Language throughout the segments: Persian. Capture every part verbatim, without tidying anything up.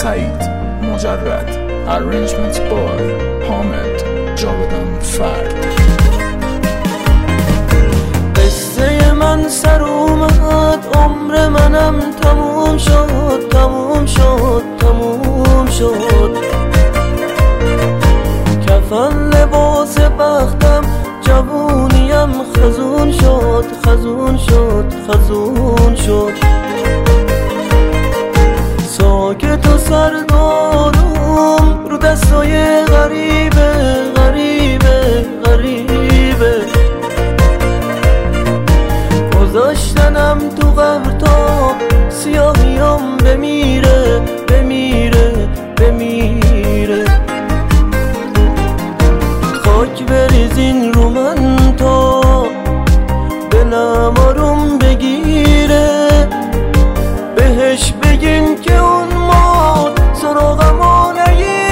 سعید مجرد. Arrangement by حامد جاودان فرد. قصه من سر اومد، عمر منم تموم شد تموم شد تموم شد. کفن لباس بختم، جوونیم خزون شد خزون شد خزون شد. ساکت و سردارم رو دستای غریبه غریبه غریبه. گذاشتنم تو قبر تا سیاهیم بمیره بمیره بمیره. خاک بریزین رو من تا دلم آروم بگیره. بهش بگین که اون مرد سراغمو نگیره.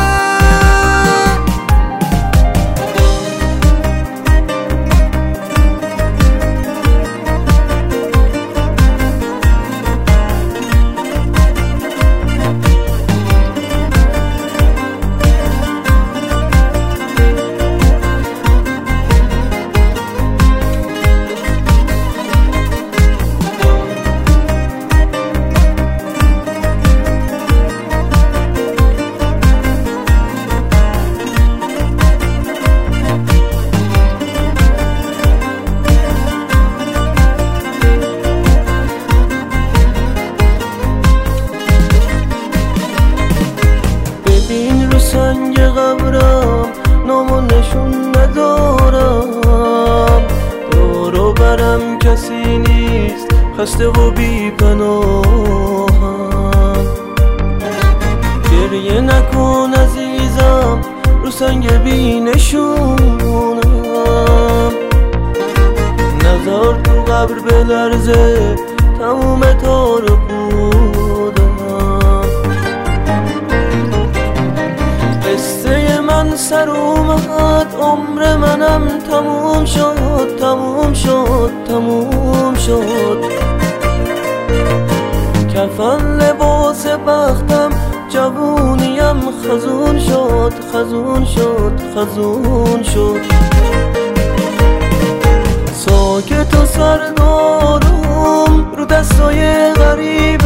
سنگ قبرم نامو نشون ندارم. دورو برم کسی نیست، خسته و بی پناهم. گریه نکن عزیزم، رو سنگ بی نشونم. نظر تو قبر بلرزه، تموم تار بودم. قصه من سر اومد، عمر منم تموم شد تموم شد تموم شد. کفن لباس بختم، جوونیم خزون شد خزون شد خزون شد. ساکت و سردارم رو دستای غریب